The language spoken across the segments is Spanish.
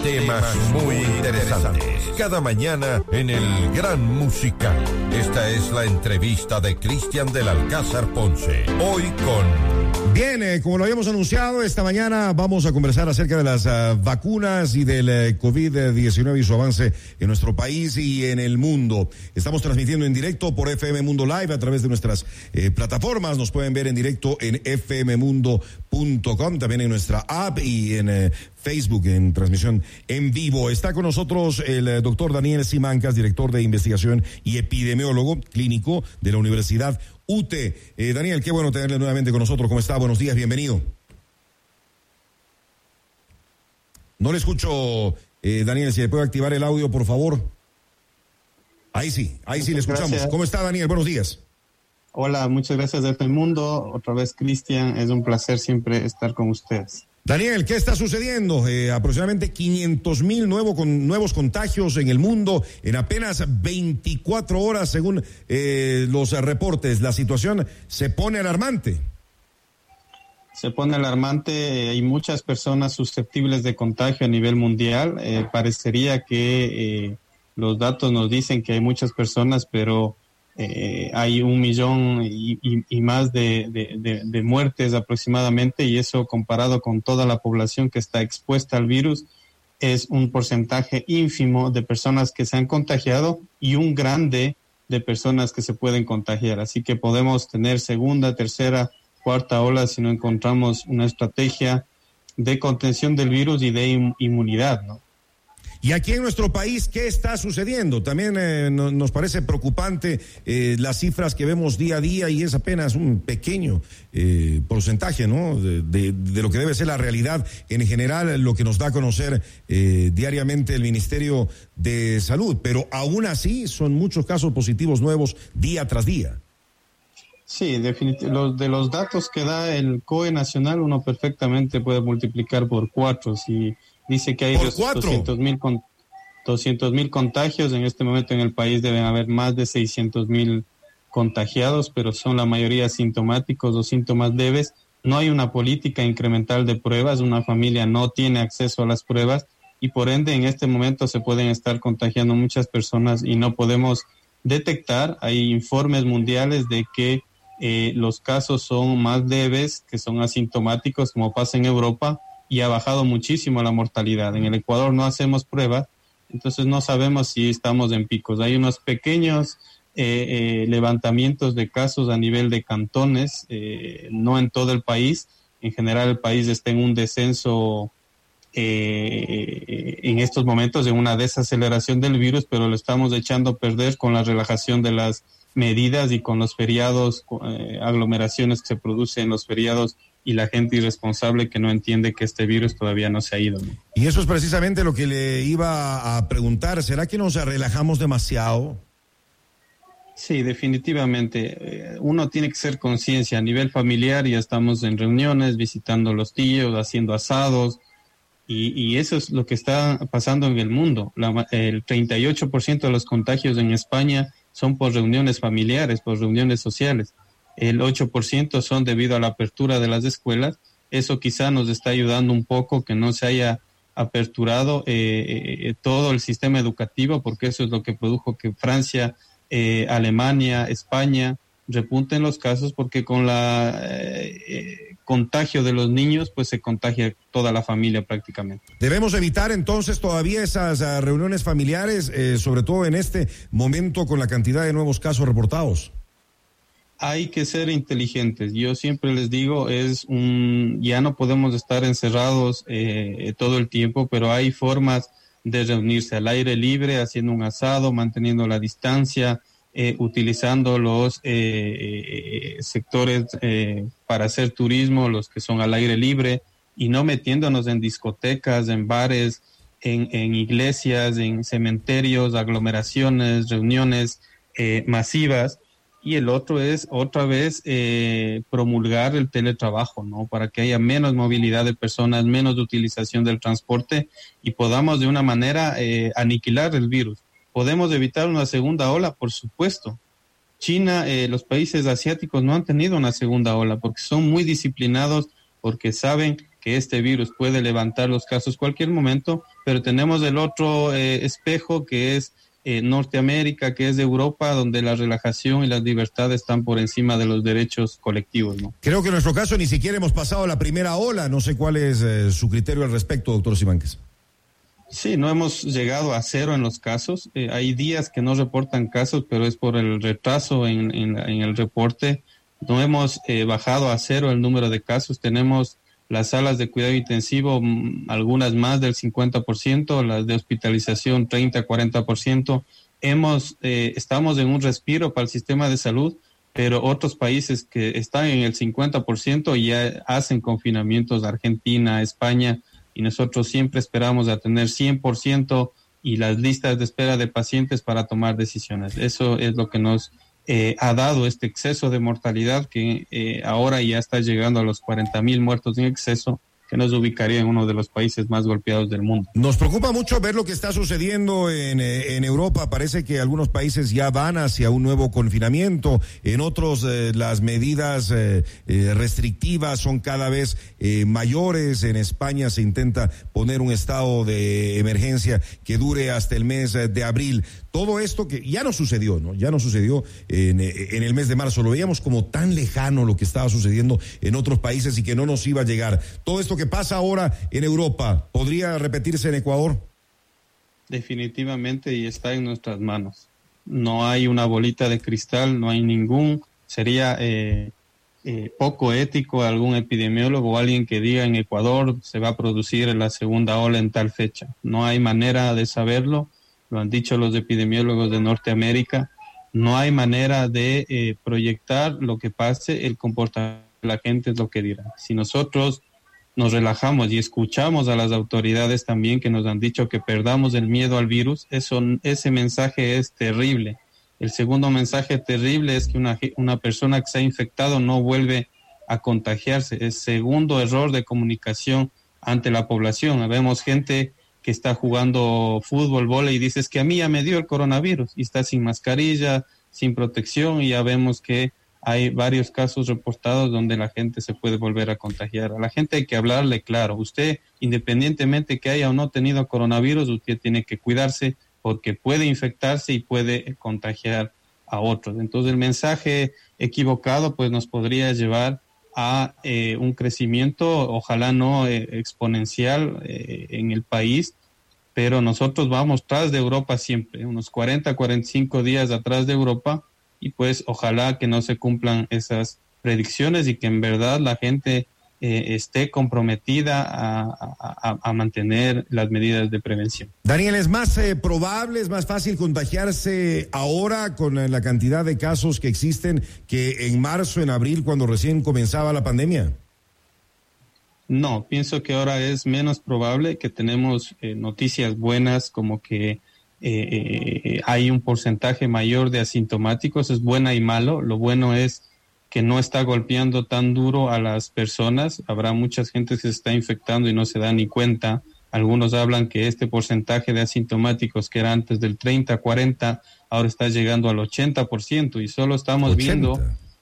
temas muy interesantes. Cada mañana en el Gran Musical. Esta es la entrevista de Cristian del Alcázar Ponce. Hoy con... Bien, como lo habíamos anunciado, esta mañana vamos a conversar acerca de las vacunas y del COVID-19 y su avance en nuestro país y en el mundo. Estamos transmitiendo en directo por FM Mundo Live a través de nuestras plataformas. Nos pueden ver en directo en fmmundo.com, también en nuestra app y en Facebook en transmisión en vivo. Está con nosotros el doctor Daniel Simancas, director de investigación y epidemiólogo clínico de la Universidad UTE. Daniel, qué bueno tenerle nuevamente con nosotros. ¿Cómo está? Buenos días, bienvenido. No le escucho, Daniel, si le puede activar el audio, por favor. Ahí sí le escuchamos. Gracias. ¿Cómo está, Daniel? Buenos días. Hola, muchas gracias de el mundo. Otra vez, Cristian, es un placer siempre estar con ustedes. Daniel, ¿qué está sucediendo? Aproximadamente 500,000 nuevos contagios en el mundo en apenas 24 horas, según los reportes. La situación se pone alarmante. Se pone alarmante. Hay muchas personas susceptibles de contagio a nivel mundial. Parecería que los datos nos dicen que hay muchas personas, pero hay 1 millón y más de muertes aproximadamente, y eso comparado con toda la población que está expuesta al virus es un porcentaje ínfimo de personas que se han contagiado y un grande de personas que se pueden contagiar. Así que podemos tener segunda, tercera, cuarta ola si no encontramos una estrategia de contención del virus y de inmunidad, ¿no? Y aquí en nuestro país, ¿qué está sucediendo? También nos parece preocupante las cifras que vemos día a día, y es apenas un pequeño porcentaje, ¿no? De lo que debe ser la realidad en general, lo que nos da a conocer diariamente el Ministerio de Salud. Pero aún así son muchos casos positivos nuevos día tras día. Sí, definitivamente. De los datos que da el COE nacional, uno perfectamente puede multiplicar por 4. Si dice que hay 200,000 contagios, en este momento en el país deben haber más de 600,000 contagiados, pero son la mayoría sintomáticos o síntomas leves. No hay una política incremental de pruebas, una familia no tiene acceso a las pruebas y por ende en este momento se pueden estar contagiando muchas personas y no podemos detectar. Hay informes mundiales de que los casos son más leves, que son asintomáticos, como pasa en Europa, y ha bajado muchísimo la mortalidad. En el Ecuador no hacemos pruebas, entonces no sabemos si estamos en picos. Hay unos pequeños levantamientos de casos a nivel de cantones, no en todo el país. En general el país está en un descenso en estos momentos, en una desaceleración del virus, pero lo estamos echando a perder con la relajación de las medidas y con los feriados, aglomeraciones que se producen en los feriados y la gente irresponsable que no entiende que este virus todavía no se ha ido, ¿no? Y eso es precisamente lo que le iba a preguntar. ¿Será que nos relajamos demasiado? Sí, definitivamente. Uno tiene que ser conciencia a nivel familiar. Ya estamos en reuniones, visitando a los tíos, haciendo asados, y eso es lo que está pasando en el mundo. El 38% de los contagios en España son por reuniones familiares, por reuniones sociales. El 8% son debido a la apertura de las escuelas. Eso quizá nos está ayudando un poco que no se haya aperturado todo el sistema educativo, porque eso es lo que produjo que Francia, Alemania, España repunten los casos, porque con la contagio de los niños pues se contagia toda la familia prácticamente. Debemos evitar entonces todavía esas reuniones familiares, sobre todo en este momento con la cantidad de nuevos casos reportados. Hay que ser inteligentes. Yo siempre les digo, ya no podemos estar encerrados todo el tiempo, pero hay formas de reunirse al aire libre, haciendo un asado, manteniendo la distancia, utilizando los sectores para hacer turismo, los que son al aire libre, y no metiéndonos en discotecas, en bares, en iglesias, en cementerios, aglomeraciones, reuniones masivas. Y el otro es otra vez promulgar el teletrabajo, ¿no? Para que haya menos movilidad de personas, menos utilización del transporte y podamos de una manera aniquilar el virus. ¿Podemos evitar una segunda ola? Por supuesto. China, los países asiáticos no han tenido una segunda ola porque son muy disciplinados, porque saben que este virus puede levantar los casos cualquier momento, pero tenemos el otro espejo que es Norteamérica, que es de Europa, donde la relajación y las libertades están por encima de los derechos colectivos, ¿no? Creo que en nuestro caso ni siquiera hemos pasado la primera ola. No sé cuál es su criterio al respecto, doctor Simancas. Sí, no hemos llegado a cero en los casos. Hay días que no reportan casos, pero es por el retraso en el reporte. No hemos bajado a cero el número de casos. Tenemos las salas de cuidado intensivo, algunas más del 50%, las de hospitalización 30-40%. Estamos en un respiro para el sistema de salud, pero otros países que están en el 50% ya hacen confinamientos, Argentina, España, y nosotros siempre esperamos a tener 100% y las listas de espera de pacientes para tomar decisiones. Eso es lo que nos ha dado este exceso de mortalidad que ahora ya está llegando a los 40,000 muertos en exceso, que nos ubicaría en uno de los países más golpeados del mundo. Nos preocupa mucho ver lo que está sucediendo en Europa. Parece que algunos países ya van hacia un nuevo confinamiento. En otros las medidas restrictivas son cada vez mayores. En España se intenta poner un estado de emergencia que dure hasta el mes de abril. Todo esto que ya no sucedió, ¿no? Ya no sucedió en el mes de marzo. Lo veíamos como tan lejano lo que estaba sucediendo en otros países y que no nos iba a llegar. Todo esto que pasa ahora en Europa, ¿podría repetirse en Ecuador? Definitivamente, y está en nuestras manos. No hay una bolita de cristal, no hay ningún. Sería poco ético algún epidemiólogo o alguien que diga en Ecuador se va a producir la segunda ola en tal fecha. No hay manera de saberlo. Lo han dicho los epidemiólogos de Norteamérica, no hay manera de proyectar lo que pase, el comportamiento de la gente es lo que dirá. Si nosotros nos relajamos y escuchamos a las autoridades también que nos han dicho que perdamos el miedo al virus, ese mensaje es terrible. El segundo mensaje terrible es que una persona que se ha infectado no vuelve a contagiarse. Es segundo error de comunicación ante la población. Vemos gente que está jugando fútbol, vóley y dices que a mí ya me dio el coronavirus y está sin mascarilla, sin protección, y ya vemos que hay varios casos reportados donde la gente se puede volver a contagiar. A la gente hay que hablarle claro. Usted, independientemente que haya o no tenido coronavirus, usted tiene que cuidarse porque puede infectarse y puede contagiar a otros. Entonces el mensaje equivocado pues nos podría llevar a un crecimiento, ojalá no exponencial en el país, pero nosotros vamos tras de Europa siempre, unos 40-45 días atrás de Europa, y pues ojalá que no se cumplan esas predicciones y que en verdad la gente esté comprometida a mantener las medidas de prevención. Daniel, ¿es más probable, es más fácil contagiarse ahora con la cantidad de casos que existen que en marzo, en abril, cuando recién comenzaba la pandemia? No, pienso que ahora es menos probable, que tenemos noticias buenas como que hay un porcentaje mayor de asintomáticos, es buena y malo. Lo bueno es que no está golpeando tan duro a las personas. Habrá mucha gente que se está infectando y no se da ni cuenta. Algunos hablan que este porcentaje de asintomáticos que era antes del 30-40, ahora está llegando al 80%, y solo estamos 80. viendo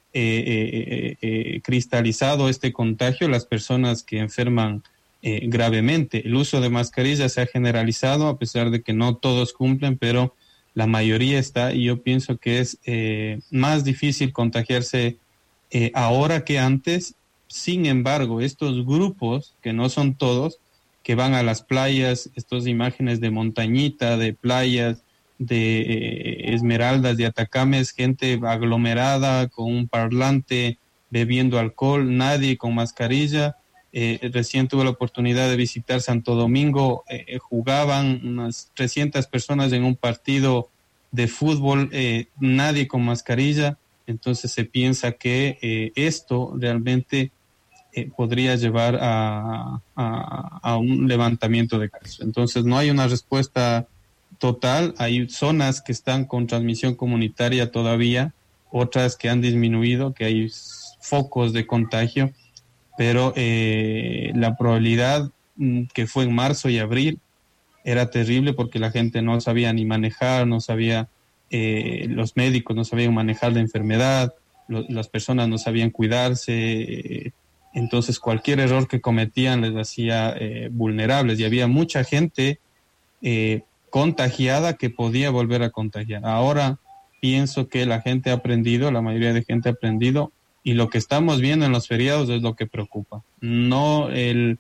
cristalizado este contagio las personas que enferman gravemente. El uso de mascarillas se ha generalizado, a pesar de que no todos cumplen, pero la mayoría está, y yo pienso que es más difícil contagiarse ahora que antes. Sin embargo, estos grupos, que no son todos, que van a las playas, estas imágenes de montañita, de playas, de Esmeraldas, de Atacames, gente aglomerada con un parlante, bebiendo alcohol, nadie con mascarilla. Recién tuve la oportunidad de visitar Santo Domingo, jugaban unas 300 personas en un partido de fútbol, nadie con mascarilla. Entonces se piensa que esto realmente podría llevar a un levantamiento de casos. Entonces no hay una respuesta total, hay zonas que están con transmisión comunitaria todavía, otras que han disminuido, que hay focos de contagio, pero la probabilidad que fue en marzo y abril era terrible porque la gente no sabía ni manejar, no sabía, los médicos no sabían manejar la enfermedad, las personas no sabían cuidarse, entonces cualquier error que cometían les hacía vulnerables, y había mucha gente contagiada que podía volver a contagiar. Ahora pienso que la gente ha aprendido, la mayoría de gente ha aprendido, y lo que estamos viendo en los feriados es lo que preocupa. No el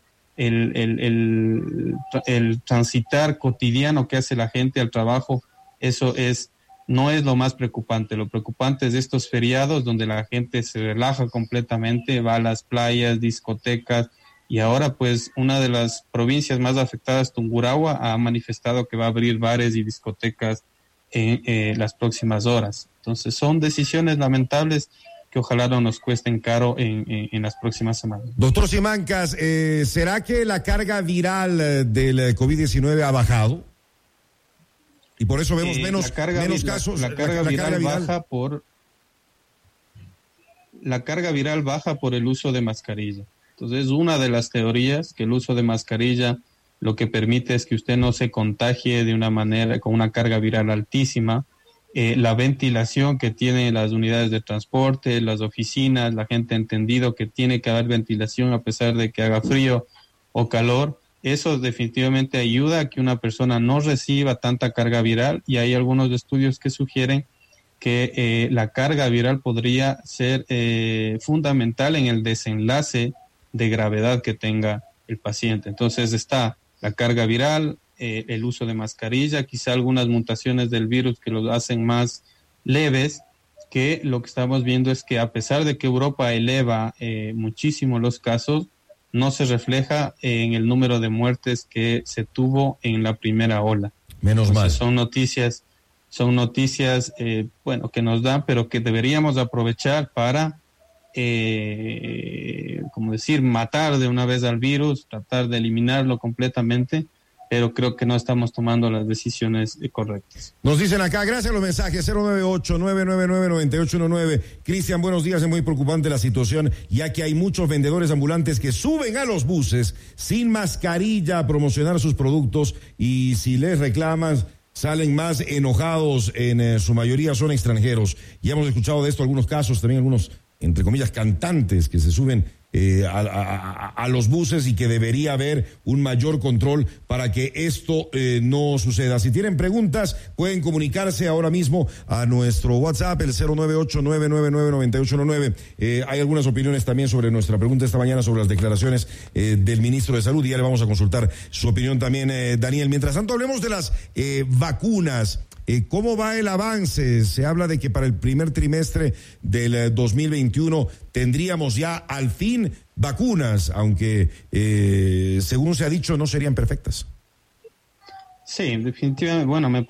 transitar cotidiano que hace la gente al trabajo, no es lo más preocupante. Lo preocupante es estos feriados donde la gente se relaja completamente, va a las playas, discotecas, y ahora pues una de las provincias más afectadas, Tungurahua, ha manifestado que va a abrir bares y discotecas en las próximas horas. Entonces son decisiones lamentables que ojalá no nos cuesten caro en las próximas semanas. Doctor Simancas, ¿será que la carga viral del COVID-19 ha bajado? Y por eso vemos menos casos. La carga viral baja por el uso de mascarilla. Entonces, una de las teorías que el uso de mascarilla lo que permite es que usted no se contagie de una manera con una carga viral altísima. La ventilación que tienen las unidades de transporte, las oficinas, la gente ha entendido que tiene que haber ventilación a pesar de que haga frío o calor. Eso definitivamente ayuda a que una persona no reciba tanta carga viral, y hay algunos estudios que sugieren que la carga viral podría ser fundamental en el desenlace de gravedad que tenga el paciente. Entonces está la carga viral, el uso de mascarilla, quizá algunas mutaciones del virus que los hacen más leves, que lo que estamos viendo es que a pesar de que Europa eleva muchísimo los casos, no se refleja en el número de muertes que se tuvo en la primera ola. Menos mal. Son noticias bueno, que nos dan, pero que deberíamos aprovechar para matar de una vez al virus, tratar de eliminarlo completamente, pero creo que no estamos tomando las decisiones correctas. Nos dicen acá, gracias a los mensajes, 098-999-9819. Cristian, buenos días, es muy preocupante la situación, ya que hay muchos vendedores ambulantes que suben a los buses sin mascarilla a promocionar sus productos, y si les reclaman, salen más enojados, en su mayoría son extranjeros. Ya hemos escuchado de esto algunos casos, también algunos, entre comillas, cantantes que se suben a los buses, y que debería haber un mayor control para que esto no suceda. Si tienen preguntas, pueden comunicarse ahora mismo a nuestro WhatsApp, el 098-999-9819. Hay algunas opiniones también sobre nuestra pregunta esta mañana sobre las declaraciones del ministro de Salud, y ya le vamos a consultar su opinión también, Daniel. Mientras tanto, hablemos de las vacunas. ¿Cómo va el avance? Se habla de que para el primer trimestre del 2021 tendríamos ya al fin vacunas, aunque según se ha dicho no serían perfectas. Sí, definitivamente. Bueno, me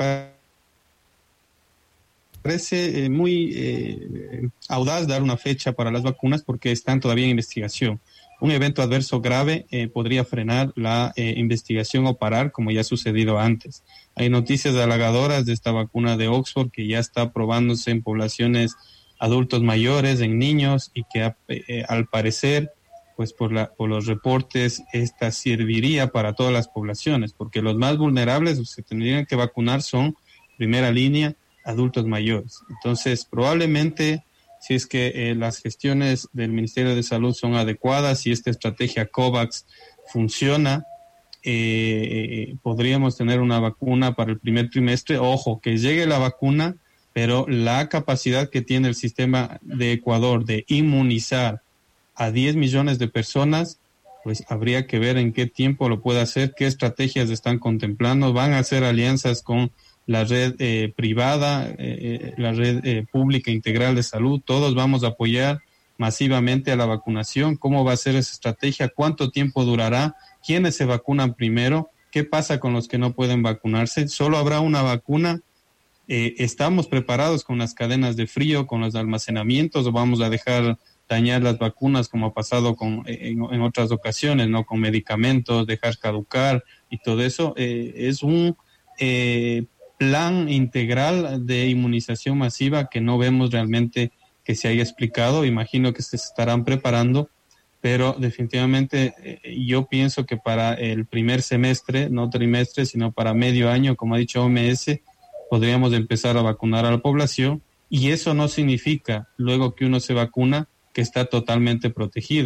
parece muy audaz dar una fecha para las vacunas porque están todavía en investigación. Un evento adverso grave podría frenar la investigación o parar, como ya ha sucedido antes. Hay noticias halagadoras de esta vacuna de Oxford que ya está probándose en poblaciones adultos mayores, en niños, y que al parecer, pues por los reportes, esta serviría para todas las poblaciones, porque los más vulnerables, los que tendrían que vacunar, son primera línea, adultos mayores. Entonces, probablemente, si es que las gestiones del Ministerio de Salud son adecuadas, si esta estrategia COVAX funciona, podríamos tener una vacuna para el primer trimestre. Ojo, que llegue la vacuna, pero la capacidad que tiene el sistema de Ecuador de inmunizar a 10 millones de personas, pues habría que ver en qué tiempo lo puede hacer, qué estrategias están contemplando. Van a hacer alianzas con la red privada, la red pública integral de salud. Todos vamos a apoyar masivamente a la vacunación. ¿Cómo va a ser esa estrategia? ¿Cuánto tiempo durará? ¿Quiénes se vacunan primero? ¿Qué pasa con los que no pueden vacunarse? ¿Solo habrá una vacuna? ¿Estamos preparados con las cadenas de frío, con los almacenamientos, o vamos a dejar dañar las vacunas como ha pasado en otras ocasiones, ¿no? Con medicamentos, dejar caducar y todo eso? Es un plan integral de inmunización masiva que no vemos realmente que se haya explicado. Imagino que se estarán preparando, pero definitivamente yo pienso que para el primer semestre, no trimestre, sino para medio año, como ha dicho OMS, podríamos empezar a vacunar a la población, y eso no significa, luego que uno se vacuna, que está totalmente protegido.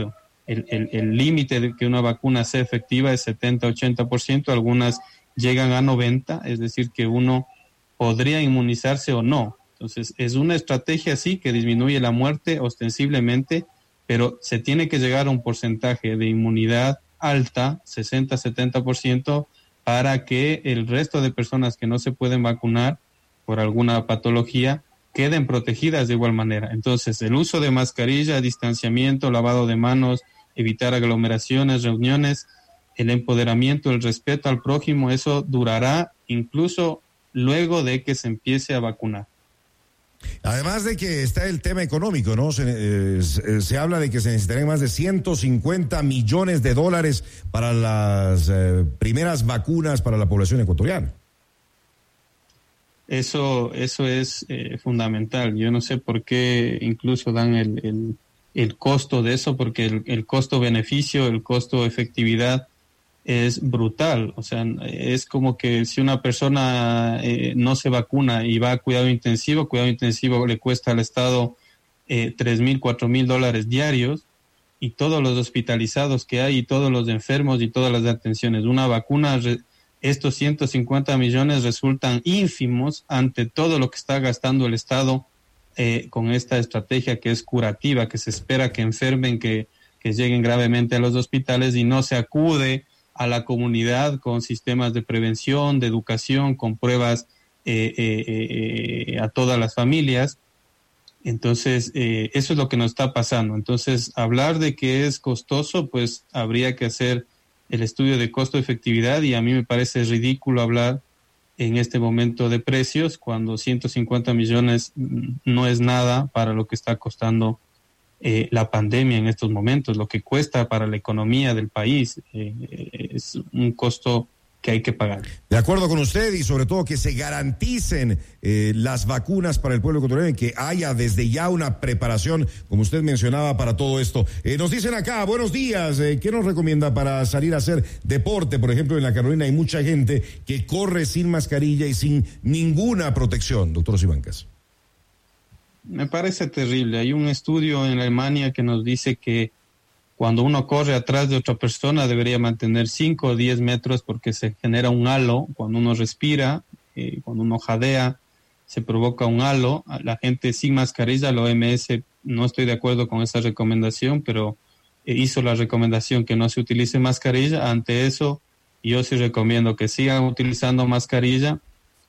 el límite de que una vacuna sea efectiva es 70-80%, algunas llegan a 90%, es decir, que uno podría inmunizarse o no. Entonces, es una estrategia sí que disminuye la muerte ostensiblemente, pero se tiene que llegar a un porcentaje de inmunidad alta, 60-70%, para que el resto de personas que no se pueden vacunar por alguna patología queden protegidas de igual manera. Entonces, el uso de mascarilla, distanciamiento, lavado de manos, evitar aglomeraciones, reuniones, el empoderamiento, el respeto al prójimo, eso durará incluso luego de que se empiece a vacunar. Además de que está el tema económico, ¿no? Se habla de que se necesitarían más de $150 millones para las primeras vacunas para la población ecuatoriana. Eso es fundamental. Yo no sé por qué incluso dan el costo de eso, porque el costo-beneficio, el costo-efectividad es brutal. O sea, es como que si una persona no se vacuna y va a cuidado intensivo le cuesta al Estado $3,000, $4,000 diarios, y todos los hospitalizados que hay, y todos los enfermos y todas las atenciones. Una vacuna, estos 150 millones resultan ínfimos ante todo lo que está gastando el Estado con esta estrategia que es curativa, que se espera que enfermen, que lleguen gravemente a los hospitales, y no se acude a la comunidad con sistemas de prevención, de educación, con pruebas a todas las familias. Entonces, eso es lo que nos está pasando. Entonces, hablar de que es costoso, pues habría que hacer el estudio de costo-efectividad, y a mí me parece ridículo hablar en este momento de precios cuando 150 millones no es nada para lo que está costando la pandemia en estos momentos, lo que cuesta para la economía del país. Es un costo que hay que pagar. De acuerdo con usted, y sobre todo que se garanticen las vacunas para el pueblo ecuatoriano y que haya desde ya una preparación, como usted mencionaba, para todo esto. Nos dicen acá, buenos días, ¿qué nos recomienda para salir a hacer deporte? Por ejemplo, en la Carolina hay mucha gente que corre sin mascarilla y sin ninguna protección, doctor Simancas. Me parece terrible. Hay un estudio en Alemania que nos dice que cuando uno corre atrás de otra persona debería mantener 5 o 10 metros porque se genera un halo. Cuando uno respira, cuando uno jadea, se provoca un halo. La gente sin mascarilla, la OMS, no estoy de acuerdo con esa recomendación, pero hizo la recomendación que no se utilice mascarilla. Ante eso, yo sí recomiendo que sigan utilizando mascarilla,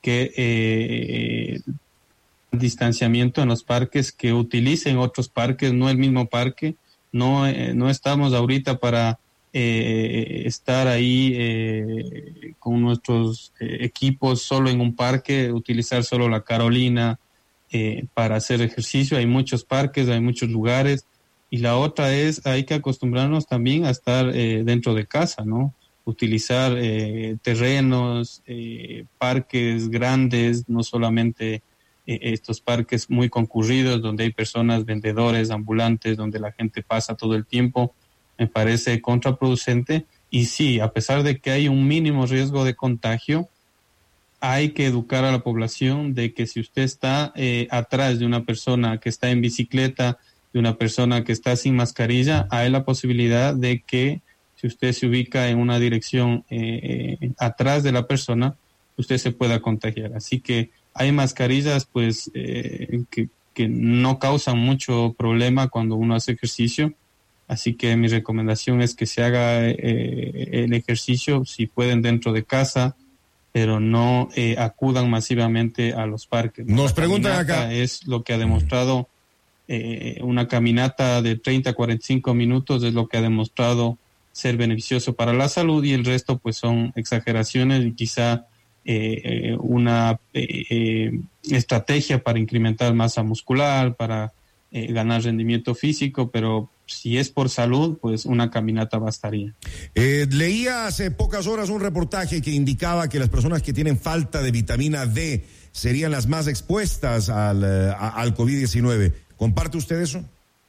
que distanciamiento en los parques, que utilicen otros parques, no el mismo parque. No estamos ahorita para estar ahí con nuestros equipos solo en un parque, utilizar solo la Carolina para hacer ejercicio. Hay muchos parques, hay muchos lugares. Y la otra es, hay que acostumbrarnos también a estar dentro de casa, ¿no? Utilizar terrenos, parques grandes, no solamente estos parques muy concurridos donde hay personas, vendedores, ambulantes, donde la gente pasa todo el tiempo. Me parece contraproducente. Y sí, a pesar de que hay un mínimo riesgo de contagio, hay que educar a la población de que si usted está atrás de una persona que está en bicicleta, de una persona que está sin mascarilla, hay la posibilidad de que si usted se ubica en una dirección atrás de la persona, usted se pueda contagiar. Así que hay mascarillas pues que no causan mucho problema cuando uno hace ejercicio. Así que mi recomendación es que se haga el ejercicio, si pueden, dentro de casa, pero no acudan masivamente a los parques. Nos preguntan acá. Es lo que ha demostrado, una caminata de 30 a 45 minutos es lo que ha demostrado ser beneficioso para la salud, y el resto pues son exageraciones y quizá una estrategia para incrementar masa muscular, para ganar rendimiento físico, pero si es por salud, pues una caminata bastaría. Leía hace pocas horas un reportaje que indicaba que las personas que tienen falta de vitamina D serían las más expuestas al COVID-19. ¿Comparte usted eso?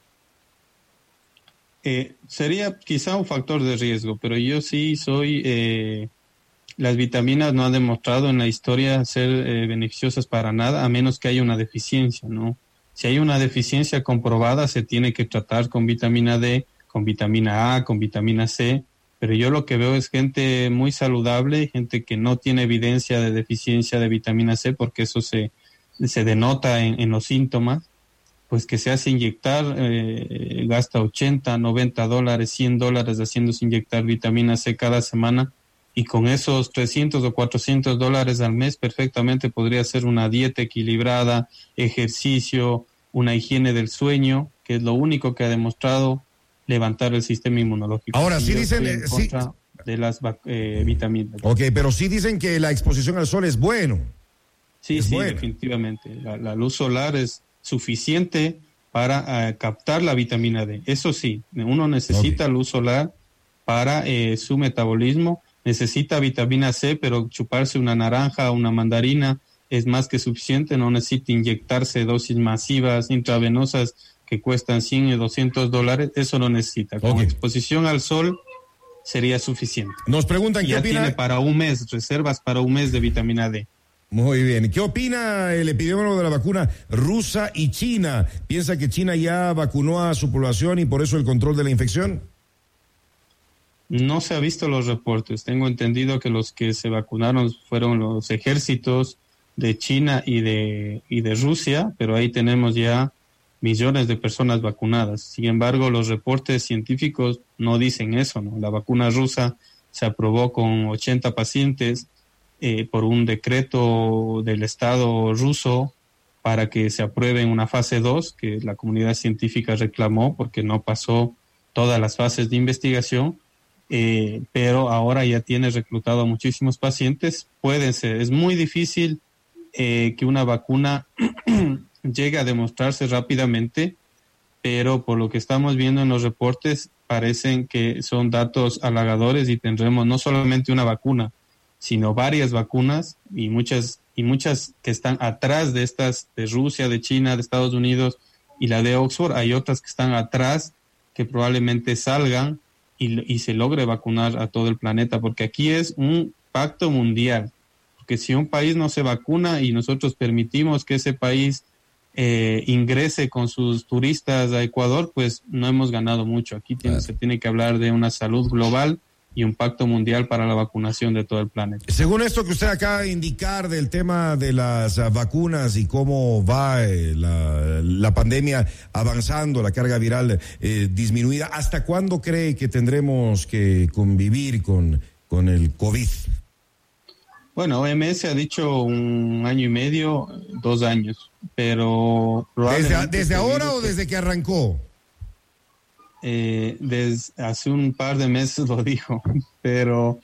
Sería quizá un factor de riesgo, pero yo sí soy... las vitaminas no han demostrado en la historia ser beneficiosas para nada, a menos que haya una deficiencia, ¿no? Si hay una deficiencia comprobada, se tiene que tratar con vitamina D, con vitamina A, con vitamina C, pero yo lo que veo es gente muy saludable, gente que no tiene evidencia de deficiencia de vitamina C, porque eso se denota en los síntomas, pues que se hace inyectar, gasta $80, $90, $100 haciéndose inyectar vitamina C cada semana, y con esos $300 o $400 al mes perfectamente podría hacer una dieta equilibrada, ejercicio, una higiene del sueño, que es lo único que ha demostrado levantar el sistema inmunológico. Ahora, sí dicen de las vitaminas. Ok, pero sí dicen que la exposición al sol es bueno. Sí, definitivamente. La luz solar es suficiente para captar la vitamina D. Eso sí, uno necesita luz solar para su metabolismo, necesita vitamina C, pero chuparse una naranja o una mandarina es más que suficiente, no necesita inyectarse dosis masivas intravenosas que cuestan $100 o $200, eso no necesita. Con exposición al sol sería suficiente. Nos preguntan qué opina. Tiene para un mes, reservas para un mes de vitamina D. Muy bien. ¿Qué opina el epidemiólogo de la vacuna rusa y China? ¿Piensa que China ya vacunó a su población y por eso el control de la infección? No se ha visto los reportes. Tengo entendido que los que se vacunaron fueron los ejércitos de China y de Rusia, pero ahí tenemos ya millones de personas vacunadas. Sin embargo, los reportes científicos no dicen eso, ¿no? La vacuna rusa se aprobó con 80 pacientes por un decreto del Estado ruso para que se apruebe en una fase 2, que la comunidad científica reclamó porque no pasó todas las fases de investigación, pero ahora ya tiene reclutado a muchísimos pacientes. Pueden ser, es muy difícil que una vacuna llegue a demostrarse rápidamente, pero por lo que estamos viendo en los reportes parecen que son datos halagadores y tendremos no solamente una vacuna, sino varias vacunas y muchas que están atrás de estas, de Rusia, de China, de Estados Unidos y la de Oxford. Hay otras que están atrás que probablemente salgan y se logre vacunar a todo el planeta, porque aquí es un pacto mundial, porque si un país no se vacuna y nosotros permitimos que ese país ingrese con sus turistas a Ecuador, pues no hemos ganado mucho. Aquí se tiene que hablar de una salud global y un pacto mundial para la vacunación de todo el planeta. Según esto que usted acaba de indicar del tema de las vacunas y cómo va la pandemia avanzando, la carga viral disminuida, ¿hasta cuándo cree que tendremos que convivir con el COVID? Bueno, OMS ha dicho 1 año y medio, 2 años, pero... ¿Desde ahora o desde que arrancó? Desde hace un par de meses lo dijo, pero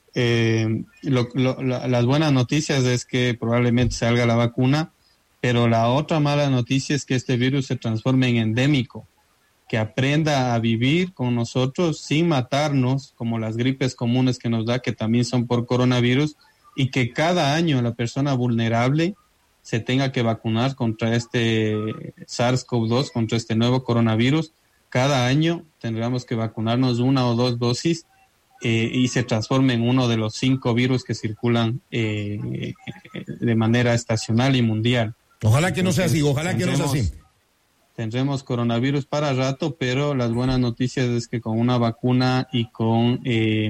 las buenas noticias es que probablemente salga la vacuna, pero la otra mala noticia es que este virus se transforme en endémico, que aprenda a vivir con nosotros sin matarnos, como las gripes comunes que nos da, que también son por coronavirus, y que cada año la persona vulnerable se tenga que vacunar contra este SARS-CoV-2, contra este nuevo coronavirus. Cada año tendríamos que vacunarnos 1 o 2 dosis y se transforme en uno de los 5 virus que circulan de manera estacional y mundial. Ojalá que no sea así, ojalá que no sea así. Tendremos coronavirus para rato, pero las buenas noticias es que con una vacuna y con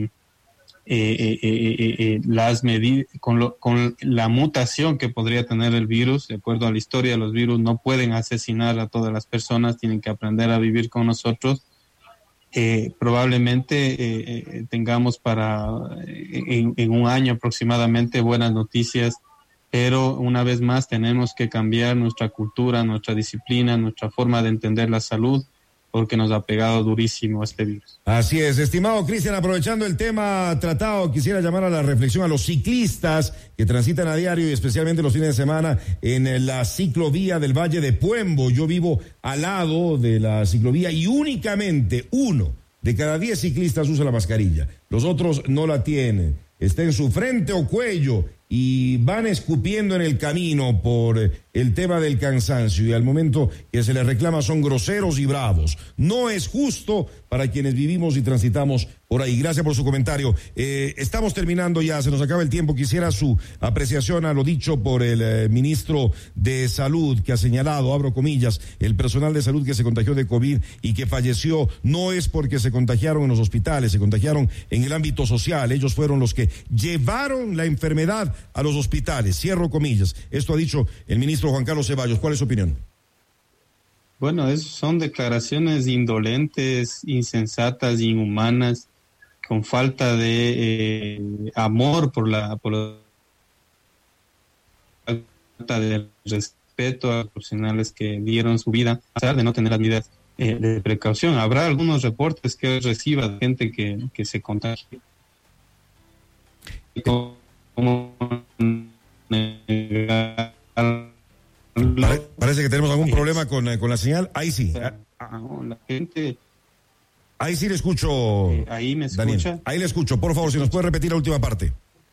las medidas, con la mutación que podría tener el virus, de acuerdo a la historia, los virus no pueden asesinar a todas las personas, tienen que aprender a vivir con nosotros. Probablemente tengamos en 1 año aproximadamente buenas noticias, pero una vez más tenemos que cambiar nuestra cultura, nuestra disciplina, nuestra forma de entender la salud, porque nos ha pegado durísimo este virus. Así es, estimado Cristian, aprovechando el tema tratado, quisiera llamar a la reflexión a los ciclistas que transitan a diario y especialmente los fines de semana en la ciclovía del Valle de Puembo. Yo vivo al lado de la ciclovía y únicamente 1 de cada 10 ciclistas usa la mascarilla. Los otros no la tienen. Está en su frente o cuello y van escupiendo en el camino por el tema del cansancio, y al momento que se les reclama son groseros y bravos. No es justo para quienes vivimos y transitamos por ahí. Gracias por su comentario. Estamos terminando ya, se nos acaba el tiempo. Quisiera su apreciación a lo dicho por el ministro de Salud, que ha señalado, abro comillas, el personal de salud que se contagió de COVID y que falleció no es porque se contagiaron en los hospitales, se contagiaron en el ámbito social. Ellos fueron los que llevaron la enfermedad a los hospitales. Cierro comillas. Esto ha dicho el ministro Juan Carlos Ceballos. ¿Cuál es su opinión? Bueno, son declaraciones indolentes, insensatas, inhumanas, con falta de amor por la falta de respeto a los profesionales que dieron su vida, a pesar de no tener las medidas de precaución. Habrá algunos reportes que reciba de gente que se contagie. Parece que tenemos algún problema con la señal. Ahí sí. La gente... Ahí sí le escucho. Ahí me escucha. Daniel. Ahí le escucho. Por favor, si nos puede repetir la última parte.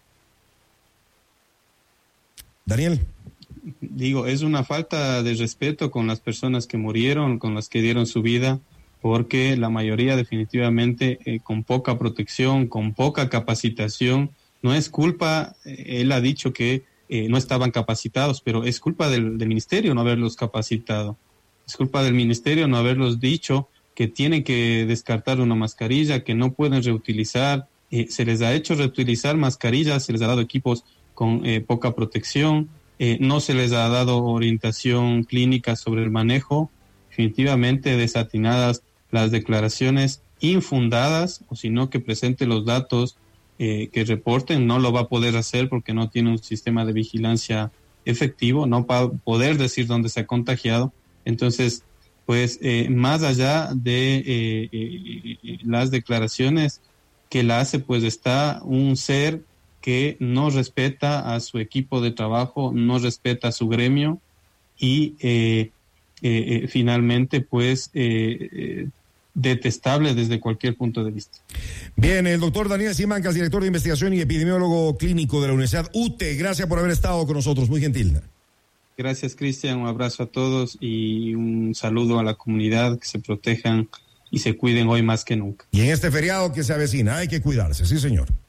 Daniel. Digo, es una falta de respeto con las personas que murieron, con las que dieron su vida, porque la mayoría definitivamente con poca protección, con poca capacitación. No es culpa, él ha dicho que no estaban capacitados, pero es culpa del ministerio no haberlos capacitado. Es culpa del ministerio no haberlos dicho que tienen que descartar una mascarilla, que no pueden reutilizar. Se les ha hecho reutilizar mascarillas, se les ha dado equipos con poca protección, no se les ha dado orientación clínica sobre el manejo. Definitivamente desatinadas las declaraciones infundadas, o si no que presente los datos que reporten. No lo va a poder hacer porque no tiene un sistema de vigilancia efectivo, no va a poder decir dónde se ha contagiado. Entonces, pues más allá de las declaraciones que la hace, pues está un ser que no respeta a su equipo de trabajo, no respeta a su gremio y finalmente pues detestable desde cualquier punto de vista. Bien, el doctor Daniel Simancas, director de investigación y epidemiólogo clínico de la Universidad UTE, gracias por haber estado con nosotros, muy gentil. Gracias, Cristian, un abrazo a todos y un saludo a la comunidad, que se protejan y se cuiden hoy más que nunca. Y en este feriado que se avecina hay que cuidarse, sí señor.